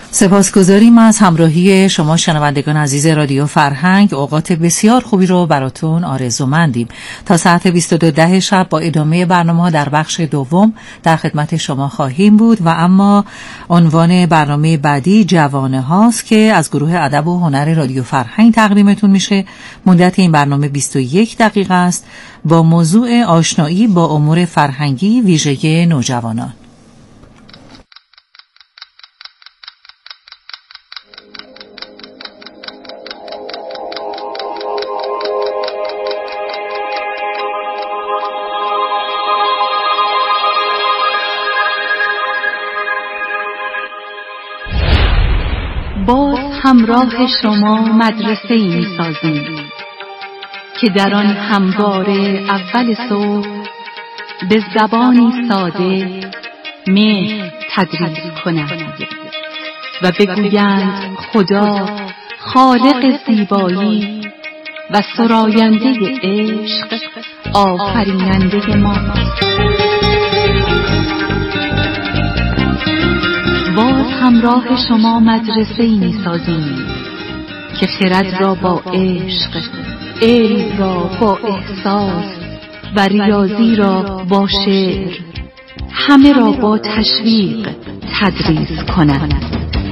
سپاسگزاریم از همراهی شما شنوندگان عزیز رادیو فرهنگ. اوقات بسیار خوبی رو براتون آرزومندیم. تا ساعت 22:10 شب با ادامه برنامه‌ها در بخش دوم در خدمت شما خواهیم بود و اما عنوان برنامه بعدی جوانه هاست که از گروه ادب و هنر رادیو فرهنگ تقدیمتون میشه. مدت این برنامه 21 دقیقه است با موضوع آشنایی با امور فرهنگی ویژه نوجوانان. باز همراه شما مدرسه‌ای می‌سازیم که در آن همواره اول صبح به زبانی ساده مهر تدریس کنند و بگویند خدا خالق زیبایی و سراینده عشق آفریننده ماست. باز همراه شما مدرسه‌ای می‌سازیم که خرد را با عشق، علم را با احساس و ریاضی را با شعر، همه را با تشویق تدریس کند.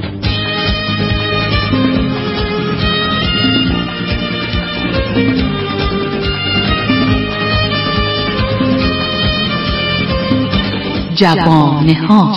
جوانه ها.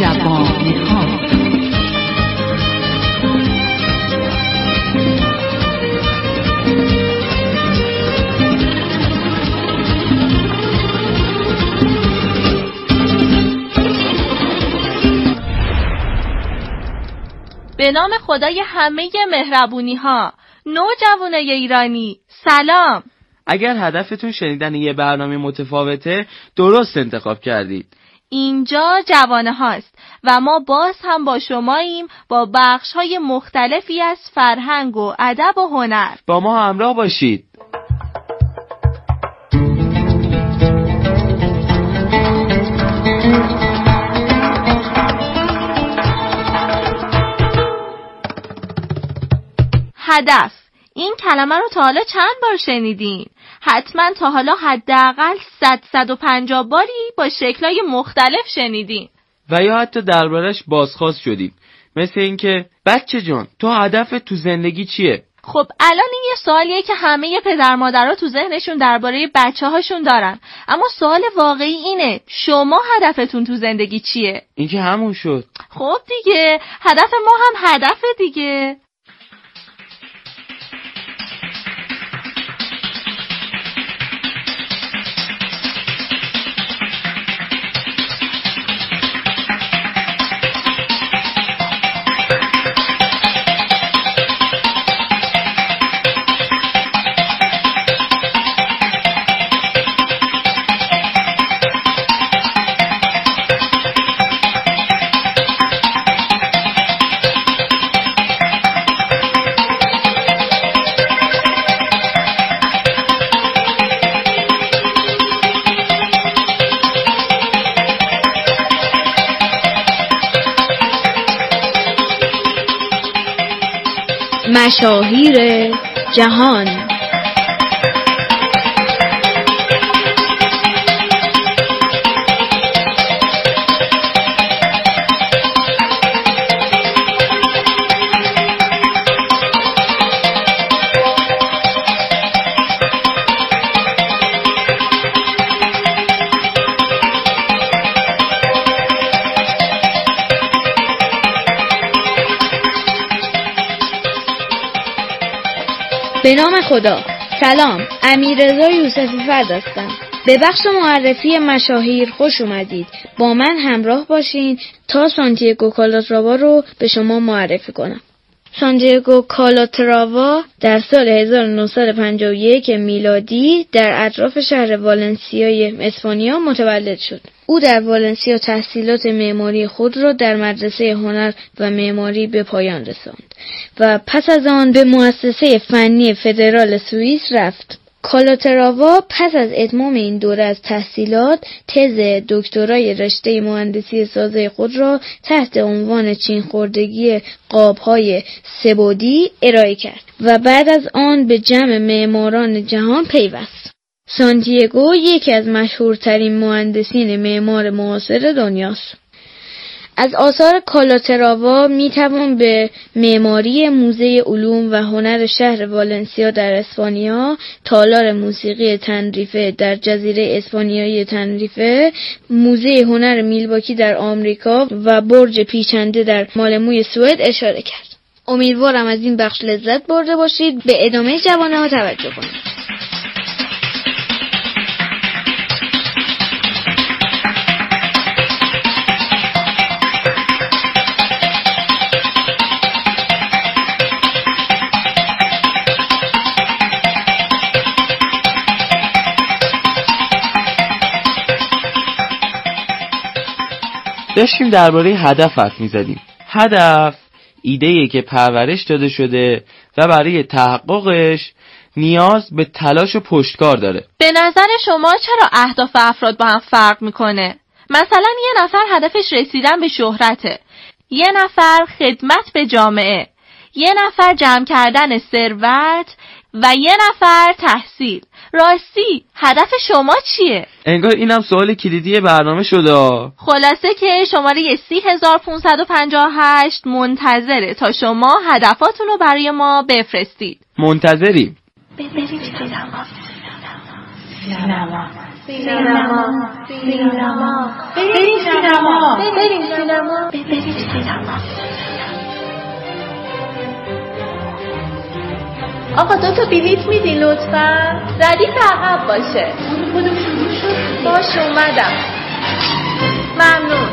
به نام خدای همه مهربونی ها، نوجوانای ایرانی، سلام. اگر هدفتون شنیدن یه برنامه متفاوته، درست انتخاب کردید. اینجا جوانه هاست و ما باز هم با شماییم با بخش های مختلفی از فرهنگ و ادب و هنر. با ما همراه باشید. هدف، این کلمه رو تا حالا چند بار شنیدین؟ حتما تا حالا حداقل 150 باری با شکل‌های مختلف شنیدین و یا حتی دربارش بازخواست شدیم، مثل اینکه بچه جان تو هدفت تو زندگی چیه؟ خب الان این یه سوالیه که همه پدر مادرها تو ذهنشون درباره بچه‌هاشون دارن، اما سوال واقعی اینه شما هدفتون تو زندگی چیه؟ این که همون شد. خب دیگه هدف ما هم هدف دیگه. مشاهیر جهان. به نام خدا. سلام، امیررضا یوسفی فرد هستم. به بخش معرفی مشاهیر خوش اومدید. با من همراه باشین تا سانتیاگو کالاتراوا رو به شما معرفی کنم. سانتیاگو کالاتراوا در سال 1951 میلادی در اطراف شهر والنسیای اسپانیا متولد شد. او در والنسیا تحصیلات معماری خود را در مدرسه هنر و معماری به پایان رساند و پس از آن به مؤسسه فنی فدرال سوئیس رفت. کالاتراوا پس از اتمام این دوره از تحصیلات تز دکترای رشته مهندسی سازه خود را تحت عنوان چین‌خوردگی قاب‌های سه‌بعدی ارائه کرد و بعد از آن به جمع معماران جهان پیوست. سانتیاگو یکی از مشهورترین مهندسین معمار معاصر دنیاست. از آثار کالاتراوا میتوان به معماری موزه علوم و هنر شهر والنسیا در اسپانیا، تالار موسیقی تنریفه در جزیره اسپانیایی تنریفه، موزه هنر میلواکی در آمریکا و برج پیچنده در مالموی سوئد اشاره کرد. امیدوارم از این بخش لذت برده باشید. به ادامه جوانه ها توجه کنید. داشتیم درباره هدف حرف می‌زدیم. هدف ایده‌ایه که پرورش داده شده و برای تحققش نیاز به تلاش و پشتکار داره. به نظر شما چرا اهداف افراد با هم فرق میکنه؟ مثلا یه نفر هدفش رسیدن به شهرته، یه نفر خدمت به جامعه، یه نفر جمع کردن ثروت و یه نفر تحصیل. راستی هدف شما چیه؟ انگار اینم سوال کلیدی برنامه شده. خلاصه که شماره 30558 منتظره تا شما هدفاتون رو برای ما بفرستید. منتظریم. بریم سینما. آقا 2 بلیت میدین لطفا؟ ردیف عقب باشه. باشه اومدم. ممنون.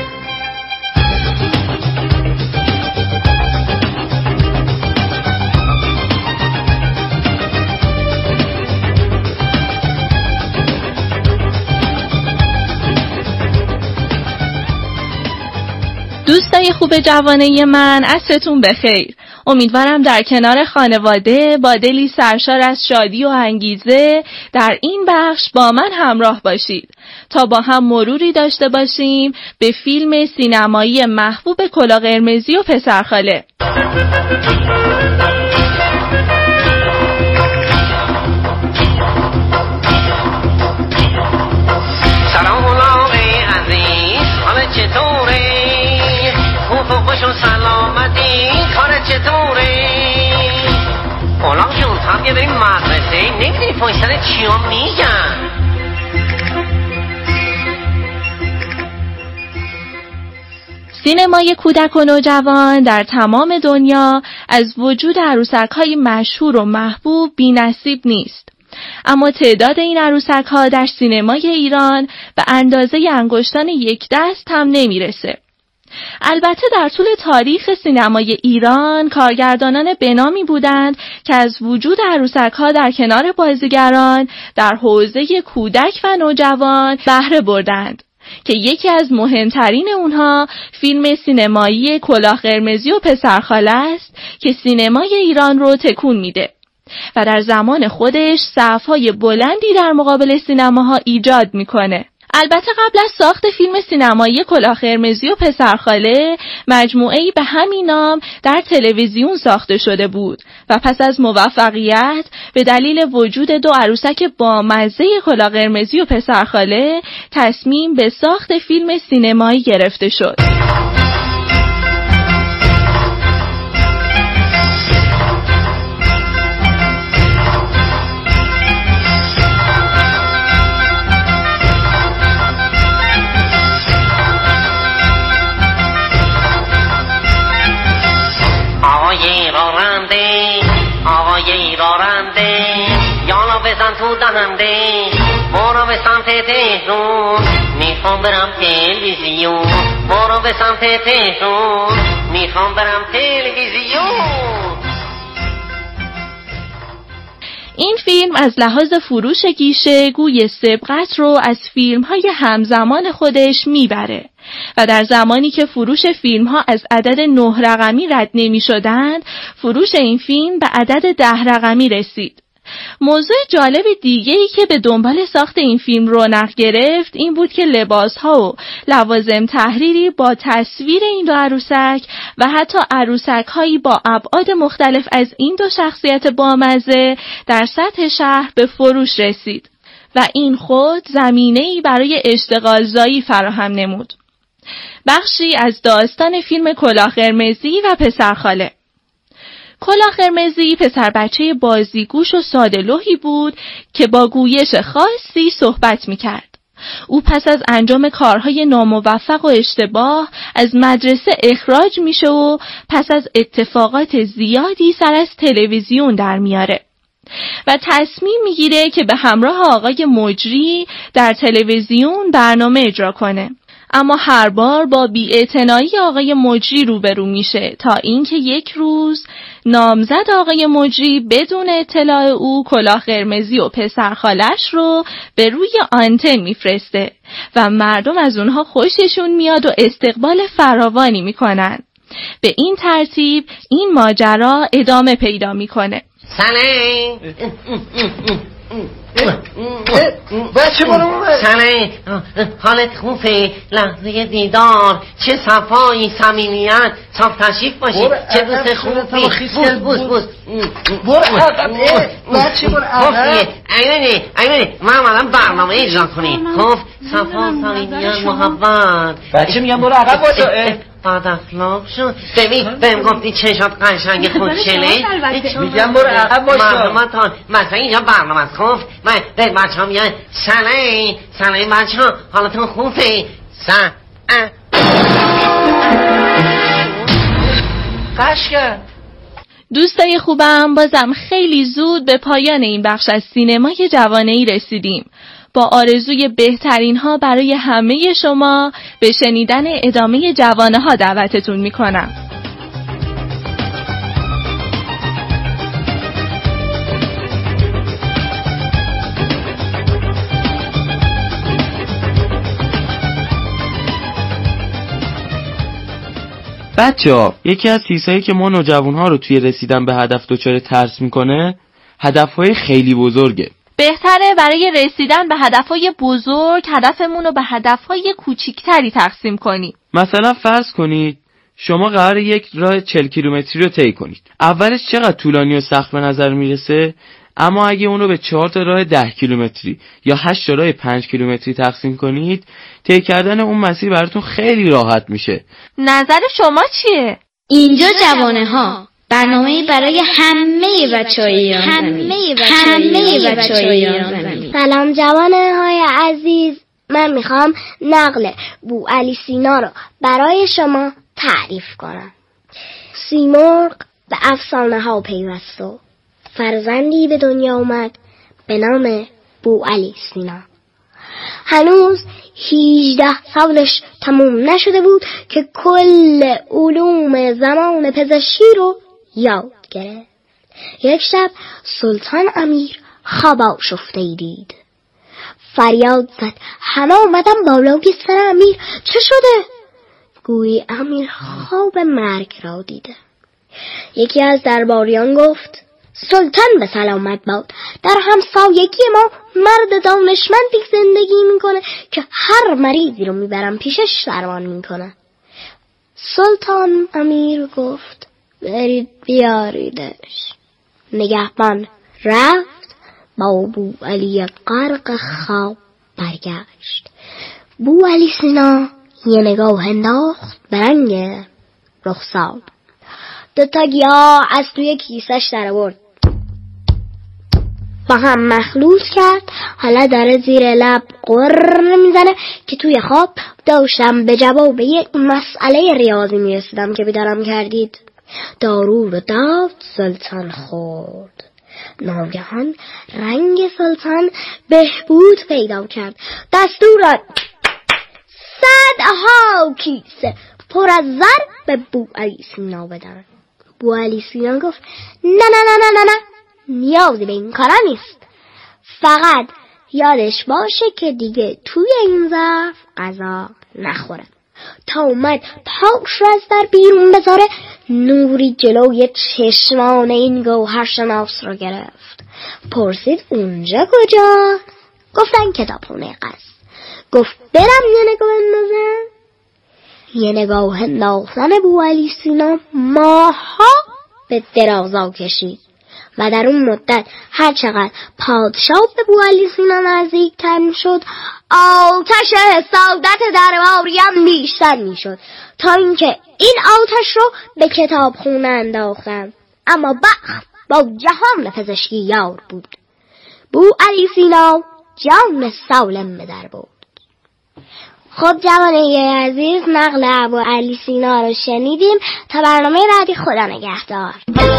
دوستای خوب جوانه من، عصرتون بخیر. امیدوارم در کنار خانواده با دلی سرشار از شادی و انگیزه در این بخش با من همراه باشید تا با هم مروری داشته باشیم به فیلم سینمایی محبوب کلاه قرمزی و پسرخاله. سلام علیکم عزیز، حالت چطوره؟ خوب خوش و سلامتی، کارت چطوره؟ غلام جون هم یه بریم مدرسه، نمیدونی پای سر چیا میگن؟ سینمای کودک و نوجوان در تمام دنیا از وجود عروسک‌های مشهور و محبوب بی‌نصیب نیست. اما تعداد این عروسک‌ها در سینمای ایران به اندازه انگشتان یک دست هم نمیرسه. البته در طول تاریخ سینمای ایران کارگردانان بنامی بودند که از وجود عروسک‌ها در کنار بازیگران در حوزه کودک و نوجوان بهره بردند که یکی از مهمترین اونها فیلم سینمایی کلاه قرمزی و پسرخاله است که سینمای ایران رو تکون میده و در زمان خودش صف‌های بلندی در مقابل سینماها ایجاد میکنه. البته قبل از ساخت فیلم سینمایی کلاه قرمزی و پسرخاله مجموعه‌ای به همین نام در تلویزیون ساخته شده بود و پس از موفقیت به دلیل وجود 2 عروسک بامزه کلاه قرمزی و پسرخاله تصمیم به ساخت فیلم سینمایی گرفته شد. آقای راننده یالا بزن تو دهنده برو به سمت تهرون میخوام برم تلویزیون برو به سمت تهرون میخوام برم تلویزیون. این فیلم از لحاظ فروش گیشه گوی سبقت رو از فیلم‌های همزمان خودش میبره و در زمانی که فروش فیلم‌ها از عدد 9 رقمی رد نمی‌شدند، فروش این فیلم به عدد 10 رقمی رسید موضوع جالب دیگه‌ای که به دنبال ساخت این فیلم رونق گرفت این بود که لباس‌ها و لوازم تحریری با تصویر این دو عروسک و حتی عروسک‌هایی با ابعاد مختلف از این دو شخصیت بامزه در سطح شهر به فروش رسید و این خود زمینه‌ای برای اشتغالزایی فراهم نمود. بخشی از داستان فیلم کلاه قرمزی و پسرخاله. کلاه قرمزی پسر بچه بازیگوش و ساده‌لوحی بود که با گویش خاصی صحبت می‌کرد. او پس از انجام کارهای ناموفق و اشتباه از مدرسه اخراج میشه و پس از اتفاقات زیادی سر از تلویزیون در میاره و تصمیم میگیره که به همراه آقای مجری در تلویزیون برنامه اجرا کنه. اما هر بار با بی‌اعتنایی آقای مجری روبرو میشه تا اینکه یک روز نامزد آقای مجری بدون اطلاع او کلاه قرمزی و پسرخالش رو به روی آنتن میفرسته و مردم از اونها خوششون میاد و استقبال فراوانی میکنن. به این ترتیب این ماجرا ادامه پیدا میکنه. سلام بچه برو سلام، حالت خوبه؟ لحظه دیدار، چه صفایی، صمیمیت، صاف تشریف باشی، چه دوست خوبی. بوز بچه برو ایمنی من اومدم برنامه اجرا کنی. خب صفا، صمیمیت، محبت. بچه میگم برو عقب باشو. بعد اخلاق شد. ببین بهم گفتی چشات قشنگ خوشگله. میگم برو عقب باشو. مردمتان مثلا اینجا برنامه است. خب من به بچه ها میگن سلام بچه ها، حالتون خوبه؟ قشنگ. دوستای خوبم، بازم خیلی زود به پایان این بخش از سینمای جوانه‌ای رسیدیم. با آرزوی بهترین ها برای همه شما به شنیدن ادامه جوانه ها دعوتتون میکنم. بچه‌ها، یکی از چیزهایی که ما نوجوان‌ها رو توی رسیدن به هدف دچار ترس میکنه، هدف‌های خیلی بزرگه. بهتره برای رسیدن به هدفهای بزرگ هدفمون رو به هدفهای کوچیکتری تقسیم کنیم. مثلا فرض کنید شما قراره یک راه 40 کیلومتری رو طی کنید. اولش چقدر طولانی و سخت به نظر میرسه، اما اگه اون رو به 4 تا راه 10 کیلومتری یا 8 تا راه 5 کیلومتری تقسیم کنید، طی کردن اون مسیر براتون خیلی راحت میشه. نظر شما چیه؟ اینجا جوانه ها، برنامه برای همه بچه‌های ایران. سلام جوانه های عزیز، من میخوام نقل بوعلی سینا رو برای شما تعریف کنم. سیمرغ به افسانه ها پیوست و فرزندی به دنیا اومد به نام بوعلی سینا. هنوز 18 سالش تموم نشده بود که کل علوم زمان پزشکی رو یاد گرفت. یک شب سلطان امیر خواب آشفته‌ای دید. فریاد زد همه اومدن بالای سر امیر. چه شده؟ گویی امیر خواب مرگ را دیده. یکی از درباریان گفت سلطان به سلامت باد. در همسایگی ما مرد دانشمندی زندگی میکنه که هر مریضی رو میبرم پیشش درمان میکنه. سلطان امیر گفت برید بیاریدش. نگهبان رفت، با بوعلی غرق خواب برگشت. بوعلی سینا یه نگاه انداخت به رنگ رخسار. 2 گیاه از توی کیسش در آورد، با هم مخلوط کرد. حالا داره زیر لب قر میزنه که توی خواب داشتم به جواب یک مسئله ریاضی میرسیدم که بیدارم کردید. دارو رو داد، سلطان خورد. ناگهان رنگ سلطان بهبود پیدا کرد. دستور داد 100 کیسه پر از زر به بوعلی سینا بدن. بوعلی سینا گفت نه نیازی به این کارا نیست، فقط یادش باشه که دیگه توی این ظرف غذا نخوره. تا اومد پاش رو از در بیرون بذاره، نوری جلوی چشمان این گوهرشناس رو گرفت. پرسید اونجا کجا؟ گفتن کتابخونه قصر. گفت برم یه نگاه اندازم. یه نگاه انداختن بوعلی سینا ماها به درازا کشید و در اون مدت هر چقدر پادشاه به بوعلی سینا نزدیکتر میشد، آتش حسادت درباری هم بیشتر میشد، تا اینکه این آتش رو به کتابخونه انداختن. اما بخت با جهان پزشکی یار بود. بوعلی سینا جان سالم به در بود. خب جوانه عزیز، نقل ابوعلی سینا رو شنیدیم. تا برنامه بعدی، خدا نگهدار.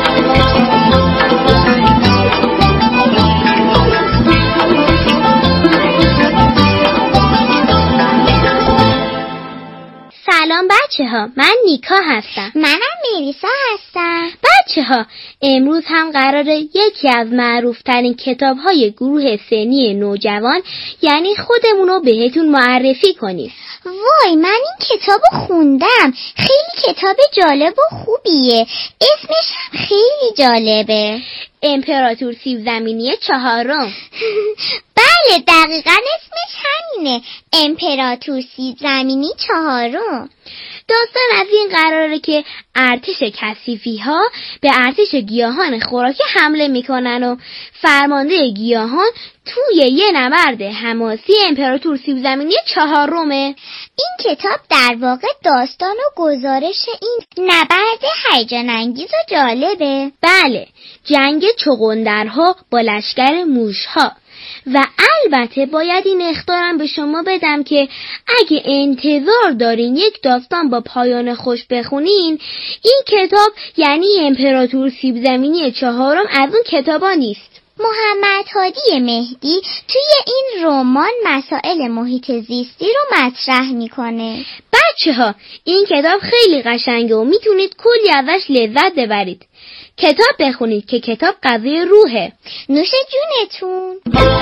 سلام بچه ها، من نیکا هستم. منم میریسا هستم. بچه ها، امروز هم قراره یکی از معروفترین کتاب های گروه سنی نوجوان یعنی خودمونو بهتون معرفی کنیم. وای، من این کتابو خوندم. خیلی کتاب جالب و خوبیه. اسمش هم خیلی جالبه. امپراتور سیب زمینی چهارم. بله، دقیقاً اسمش همینه، امپراتور سیب زمینی چهارم. داستان از این قراره که ارتش کثیفی ها به ارتش گیاهان خوراکی حمله میکنن و فرمانده گیاهان توی یه نبرد حماسی امپراتور سیب زمینی چهارمه. این کتاب در واقع داستان و گزارش این نبرد هیجان انگیز و جالبه. بله، جنگ چغندرها با لشکر موشها. و البته باید این اخطارم به شما بدم که اگه انتظار دارین یک داستان با پایان خوش بخونین، این کتاب یعنی امپراتور سیب زمینی چهارم از اون کتابا نیست. محمد هادی مهدی توی این رمان مسائل محیط زیستی رو مطرح میکنه. بچه ها، این کتاب خیلی قشنگه و میتونید کلی ازش لذت ببرید. کتاب بخونید که کتاب غذای روحه. نوش جونتون.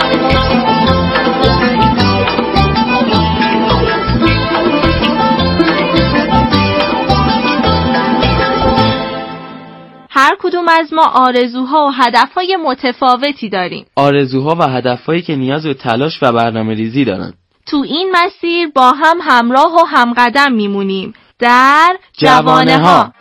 هر کدوم از ما آرزوها و هدفهای متفاوتی داریم. آرزوها و هدفهایی که نیاز به تلاش و برنامه‌ریزی دارن. تو این مسیر با هم همراه و همقدم میمونیم در جوانه ها.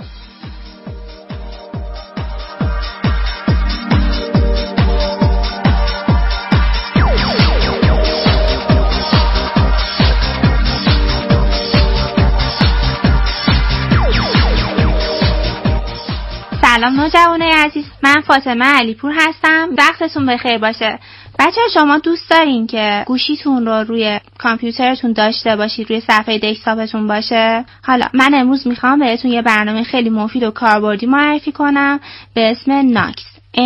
سلام نوجوانای عزیز، من فاطمه علیپور هستم. وقتتون بخیر باشه. بچه شما دوست دارین که گوشیتون رو روی کامپیوترتون داشته باشید، روی صفحه دسکتاپتون باشه؟ حالا من امروز میخوام بهتون یه برنامه خیلی مفید و کاربردی معرفی کنم به اسم ناکس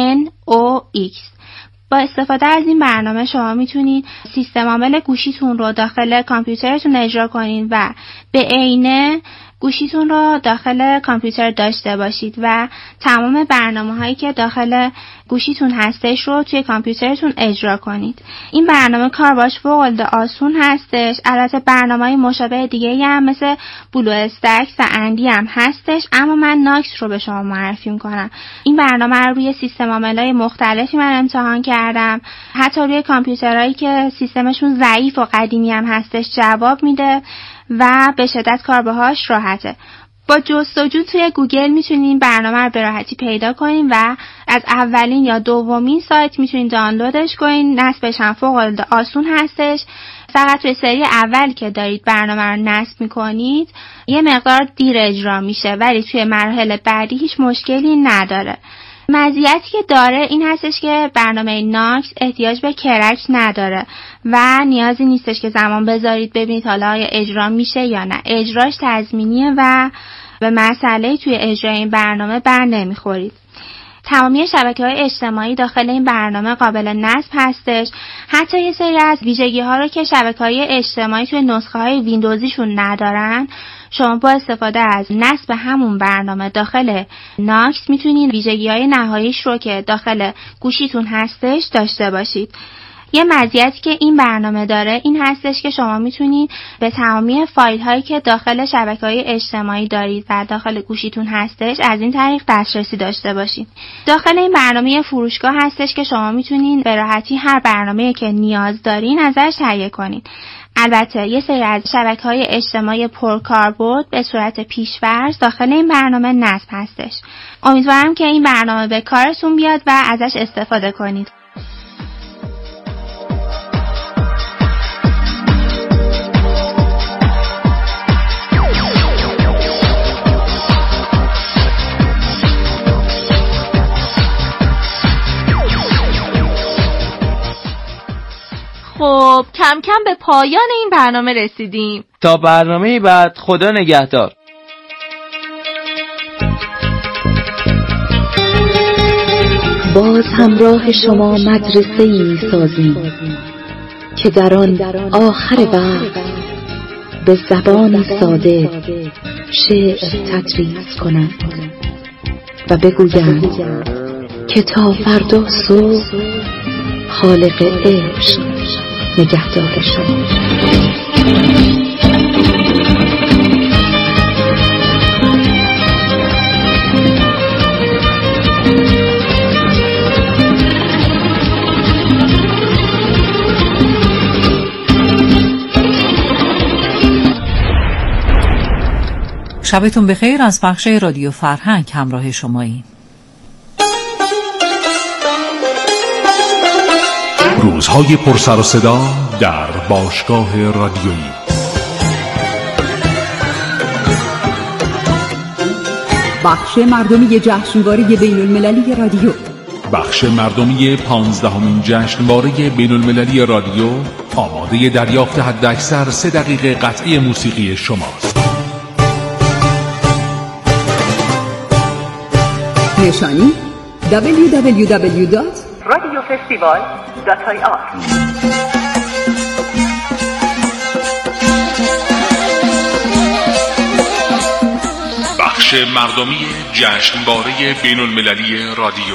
NOX. با استفاده از این برنامه شما میتونید سیستم عامل گوشیتون رو داخل کامپیوترتون اجرا کنین و به عینه گوشیتون رو داخل کامپیوتر داشته باشید و تمام برنامه‌هایی که داخل گوشیتون هستش رو توی کامپیوترتون اجرا کنید. این برنامه کار باش فوق‌العاده آسون هستش. البته برنامه‌های مشابه دیگه‌ای هم مثل بلو استکس و اندی هم هستش، اما من ناکس رو به شما معرفی می‌کنم. این برنامه رو روی سیستم عامل‌های مختلفی من امتحان کردم. حتی روی کامپیوترهایی که سیستمشون ضعیف و قدیمی هم هستش جواب میده و به شدت کار باهاش راحته. با جستجو توی گوگل میتونین برنامه رو به راحتی پیدا کنین و از اولین یا دومین سایت میتونین دانلودش کنین. نصبش هم فوق‌العاده آسون هستش. فقط توی سری اول که دارید برنامه رو نصب میکنید یه مقدار دیر اجرا میشه، ولی توی مراحل بعدی هیچ مشکلی نداره. مزیتی که داره این هستش که برنامه ناکس احتیاج به کرک نداره و نیازی نیستش که زمان بذارید ببینید حالا آیا اجرا میشه یا نه. اجراش تضمینیه و به مسئله توی اجرای این برنامه بر نمیخورید. تمامی شبکه‌های اجتماعی داخل این برنامه قابل نصب هستش. حتی یه سری از ویژگی‌ها رو که شبکه‌های اجتماعی توی نسخه‌های ویندوزیشون ندارن، شما با استفاده از نصب همون برنامه داخل ناکس میتونین ویژگی‌های نهاییش رو که داخل گوشیتون هستش داشته باشید. یه مزیتی که این برنامه داره این هستش که شما میتونید به تمامی فایل هایی که داخل شبکه‌های اجتماعی دارید و داخل گوشیتون هستش از این طریق دسترسی داشته باشید. داخل این برنامه فروشگاه هستش که شما میتونید به راحتی هر برنامه‌ای که نیاز دارین ازش تهیه کنید. البته یه سری از شبکه‌های اجتماعی پرکاربرد به صورت پیش‌فرض داخل این برنامه نصب هستش. امیدوارم که این برنامه به کارتون بیاد و ازش استفاده کنید. خب کم کم به پایان این برنامه رسیدیم. تا برنامه بعد، خدا نگهدار. باز همراه شما مدرسه‌ای می‌سازیم که در آن آخر وقت به زبانی ساده شعر تدریس کنند و بگویند که تا فردا صبح خالق عشق نگهدار شما. شبتون بخیر. از بخش رادیو فرهنگ همراه شماییم. روزهای پرسر و صدا در باشگاه رادیویی. بخش مردمی جشنواره بین‌المللی رادیو. بخش مردمی 15مین جشنواره بین‌المللی رادیو آماده دریافت حداکثر 3 دقیقه قطعی موسیقی شماست. نشانی www.radiofestival.ir. بخش مردمی جشنواره بین‌المللی رادیو.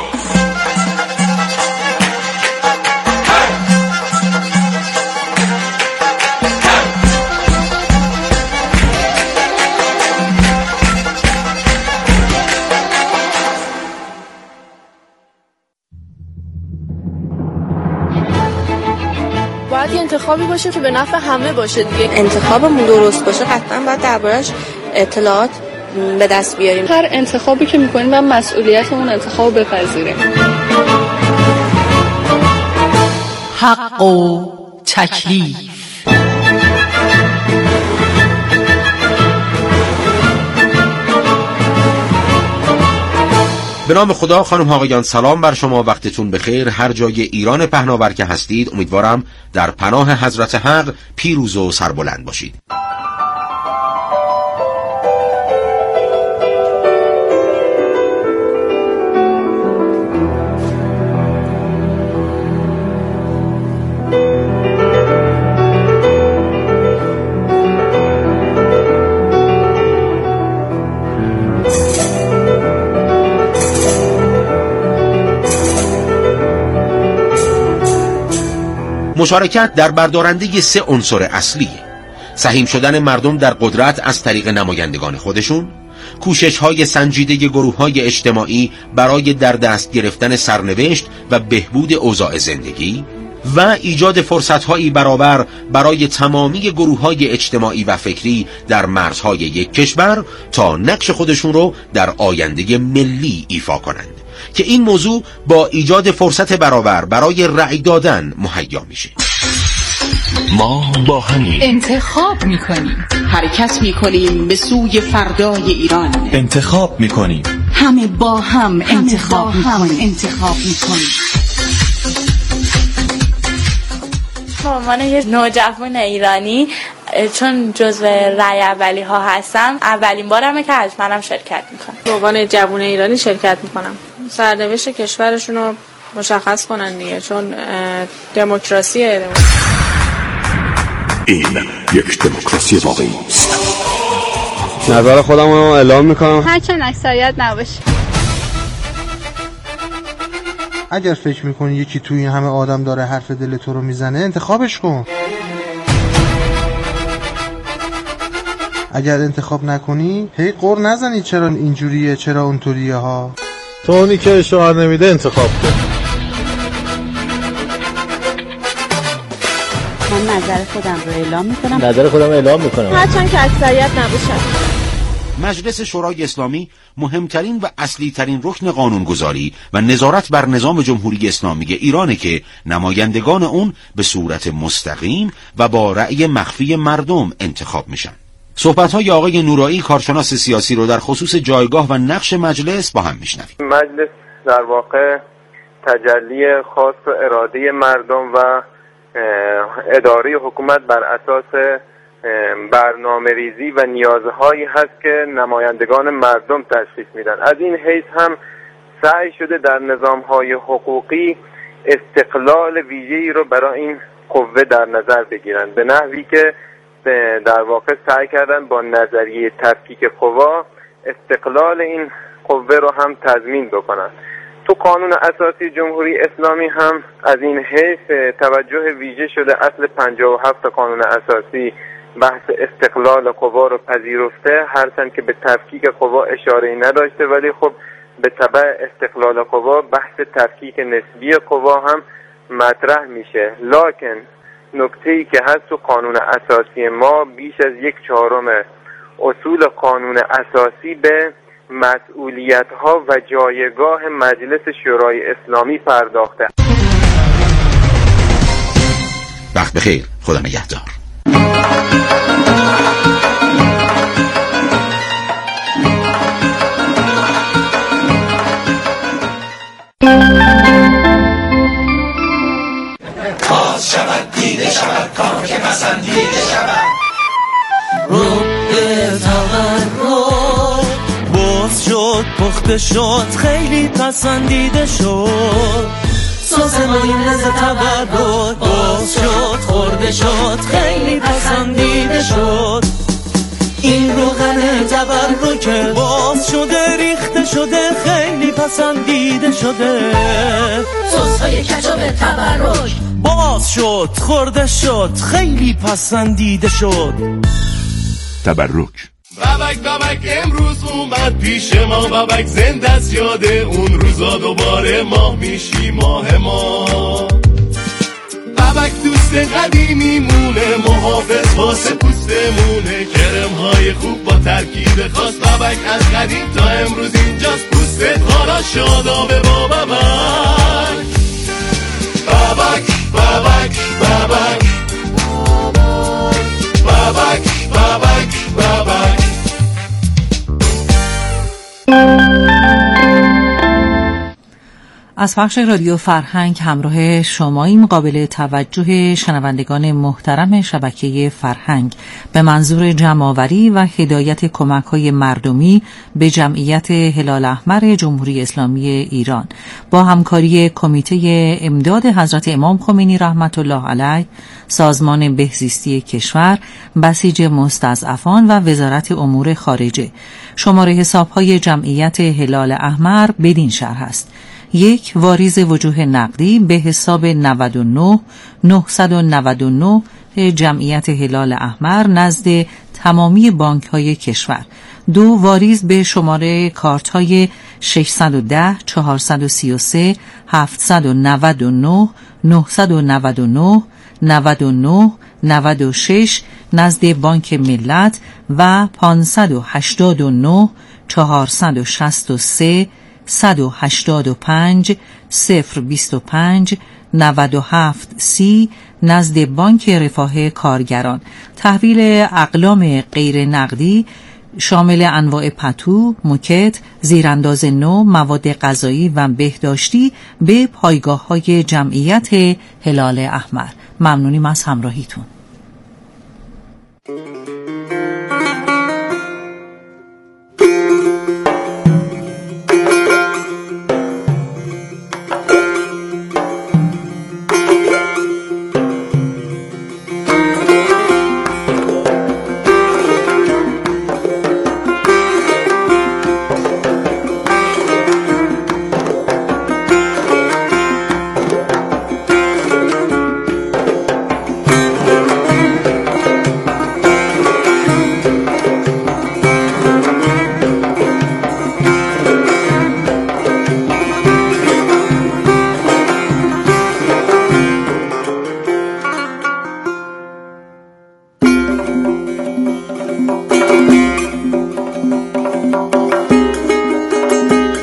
باید یه انتخابی باشه که به نفع همه باشه دیگه. انتخابمون درست باشه قطعا باید دربارش اطلاعات به دست بیاریم. هر انتخابی که میکنیم باید مسئولیتمون انتخاب بپذیریم. حق و تکلیف. به نام خدا. خانم آقایان سلام بر شما، وقتتون بخیر. هر جای ایران پهناور که هستید امیدوارم در پناه حضرت حق پیروز و سربلند باشید. مشارکت در بردارنده 3 عنصر اصلیه: سهیم شدن مردم در قدرت از طریق نمایندگان خودشون، کوشش‌های سنجیده گروه‌های اجتماعی برای در دست گرفتن سرنوشت و بهبود اوضاع زندگی و ایجاد فرصت‌هایی برابر برای تمامی گروه‌های اجتماعی و فکری در مرزهای یک کشور تا نقش خودشون رو در آینده ملی ایفا کنند که این موضوع با ایجاد فرصت برابر برای رأی دادن مهیا میشه. ما با همین انتخاب میکنیم، حرکت میکنیم به سوی فردای ایران. انتخاب میکنیم، همه با هم انتخاب میکنیم. به عنوان یه نوجوان ایرانی، چون جزو رأی اولی ها هستم، اولین بارمه که از منم شرکت میکنم. به عنوان جوان ایرانی شرکت میکنم. سرنوشت کشورشون رو مشخص کنن دیگه، چون دموکراسیه. این یک دموکراسی واقعی است. نظر خودم رو اعلام میکنم، هرچند اکثریت نباشه. اگر فکر میکنی یکی توی این همه آدم داره حرف دل تو رو میزنه، انتخابش کن. اگر انتخاب نکنی هی قر نزنی چرا اینجوریه چرا اونطوریه ها. تو اونی که شوهر نمیده انتخاب کن. من نظر خودم رو اعلام میکنم. نظر خودم اعلام میکنم. هرچند که اکثریت نباشد. مجلس شورای اسلامی مهمترین و اصلی ترین رکن قانونگذاری و نظارت بر نظام جمهوری اسلامی ایرانه که نمایندگان اون به صورت مستقیم و با رأی مخفی مردم انتخاب میشن. صحبت‌های آقای نورایی کارشناس سیاسی رو در خصوص جایگاه و نقش مجلس با هم میشنویم. مجلس در واقع تجلی خاص و اراده مردم و اداره حکومت بر اساس برنامه ریزی و نیازهایی هست که نمایندگان مردم تشخیص میدن. از این حیث هم سعی شده در نظام‌های حقوقی استقلال ویژه‌ای رو برای این قوه در نظر بگیرن، به نحوی که در واقع سعی کردن با نظریه تفکیک قوا استقلال این قوه رو هم تضمین بکنن. تو قانون اساسی جمهوری اسلامی هم از این حیث توجه ویژه شده. اصل 57 قانون اساسی بحث استقلال قوا رو پذیرفته، هرچند که به تفکیک قوا اشاره‌ای نداشته، ولی خب به تبع استقلال قوا بحث تفکیک نسبی قوا هم مطرح میشه. لکن نکته‌ای که هست تو قانون اساسی ما بیش از 1/4 اصول قانون اساسی به مسئولیت‌ها و جایگاه مجلس شورای اسلامی پرداخته. وقت بخیر، خدا نگهدار. باز شود دیده شود کار که پسندیده شود رو به تقرر باز شد پخته شد خیلی پسندیده شد سازمانی لذت تبرک باز شد خورده شد خیلی پسندیده شد این روغن تبرک باز شده ریخته شده خیلی پسندیده شده سس‌های کچاپ تبرک باز شد خورده شد خیلی پسندیده شد تبرک. بابک امروز اومد پیش ما، بابک زنده از یاده اون روزا دوباره ماه میشی ماه ما. بابک دوست قدیمی مونه محافظ واسه پوستمونه، کرم‌های خوب با ترکیب خاص. بابک از قدیم تا امروز اینجاست، پوستت حالا شادابه با بابک. بابک بابک بابک بابک بابک بابک. از پخش رادیو فرهنگ همراه شماییم. قابل توجه شنوندگان محترم شبکه فرهنگ به منظور جمع‌آوری و هدایت کمک‌های مردمی به جمعیت هلال احمر جمهوری اسلامی ایران با همکاری کمیته امداد حضرت امام خمینی رحمت الله علیه، سازمان بهزیستی کشور، بسیج مستضعفان و وزارت امور خارجه. شماره حساب‌های جمعیت هلال احمر بدین شرح است: 1. واریز وجوه نقدی به حساب 99,999 جمعیت هلال احمر نزد تمامی بانک‌های کشور. 2. واریز به شماره کارت‌های 610 433 799 999 99 96 نزد بانک ملت و 589 463 185 025 97 30 نزد بانک رفاه کارگران. تحویل اقلام غیر نقدی شامل انواع پتو، موکت، زیرانداز نو، مواد غذایی و بهداشتی به پایگاه‌های جمعیت هلال احمر. ممنونیم از همراهیتون.